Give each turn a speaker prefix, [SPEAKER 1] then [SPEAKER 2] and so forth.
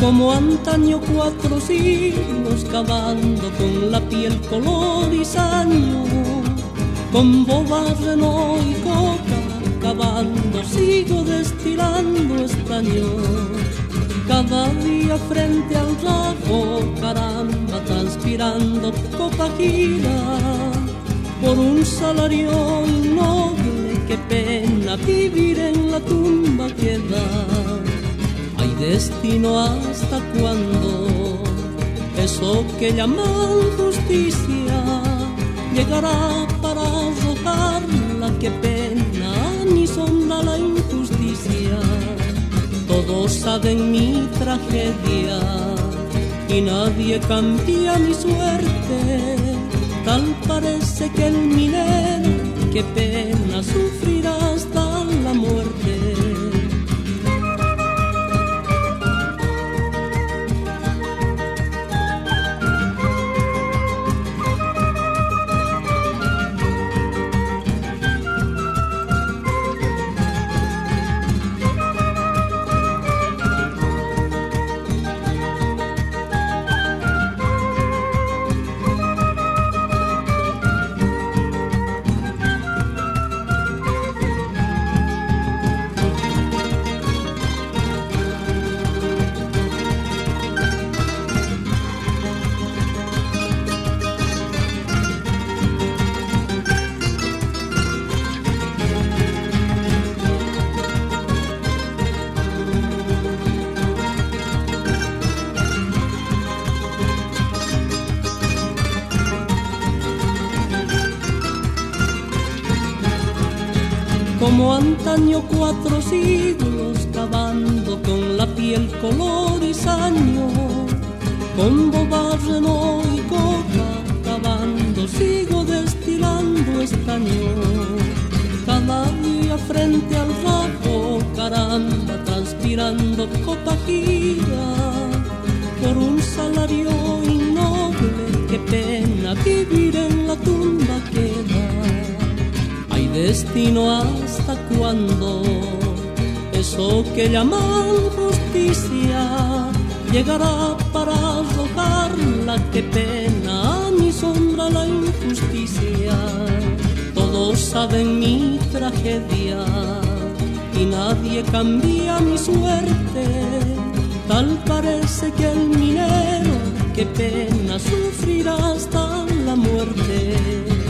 [SPEAKER 1] Como antaño 4 siglos cavando con la piel color y saño, con bobas, reno y coca cavando sigo destilando estaño. Cada día frente al rajo, caramba, transpirando copa gira por un salario innoble, qué pena vivir en la tumba queda. Hay destino hasta cuando eso que llaman justicia llegará para arrojarla, qué pena ni sombra la injusticia. Todos saben mi tragedia y nadie cambia mi suerte. Tal parece que el minero, qué pena, sufrirá hasta la muerte. Como antaño 4 siglos cavando con la piel color y saño, con bobas, reno y coca cavando sigo destilando estaño. Cada día frente al rajo, caramba, transpirando copa gira por un salario innoble, qué pena vivir en la tumba queda. Hay destino hasta cuando eso que llaman justicia llegará para arrojarla, qué pena ni sombra la injusticia. Todos saben mi tragedia y nadie cambia mi suerte. Tal parece que el minero, qué pena, sufrirá hasta la muerte.